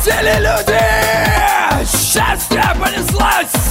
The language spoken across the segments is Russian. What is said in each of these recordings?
Полетели люди! Счастье понеслось!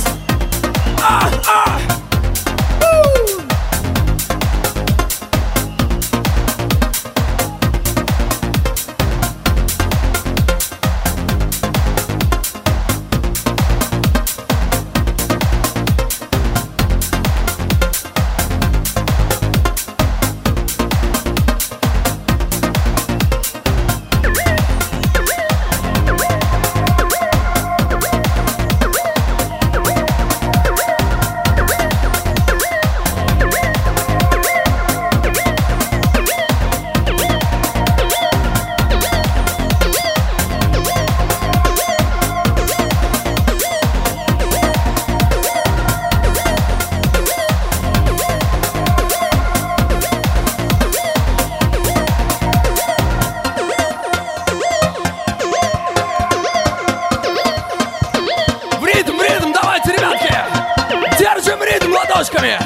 Ладошками!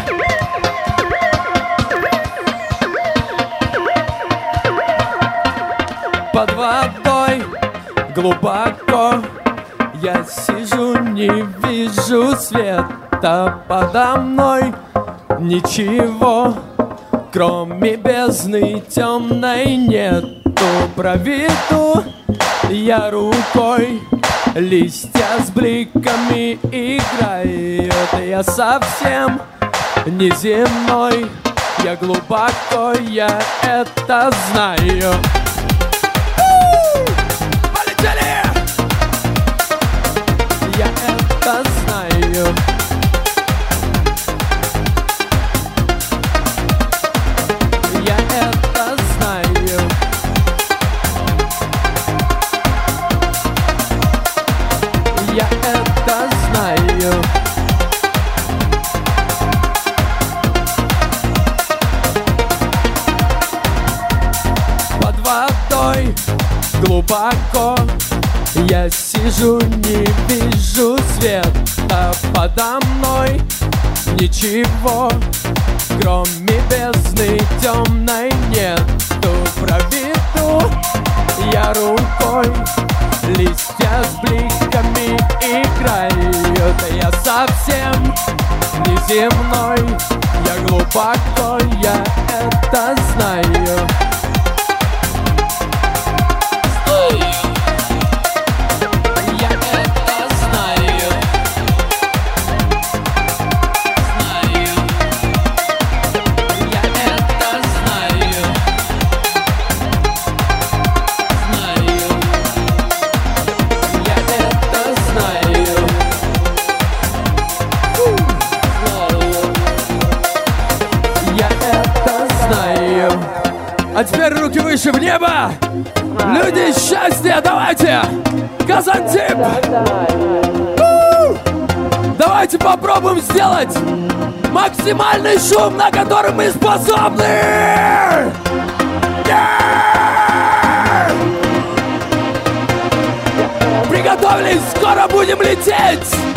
Под водой глубоко я сижу, не вижу света подо мной. Ничего, кроме бездны темной, нету. Проведу я рукой, листья с бликами играют. Я совсем неземной, я глубоко, я это знаю. Полетели! Я это знаю. Я это знаю. Я это знаю. Под водой глубоко я сижу, не вижу света подо мной. Ничего, кроме бездны темной, нету. Проведу я рукой, листья с бликами играют. Я совсем неземной, я глубоко, я это знаю. А теперь руки выше в небо. Люди счастья, давайте. Казантип. Давайте попробуем сделать максимальный шум, на который мы способны. Приготовились, скоро будем лететь.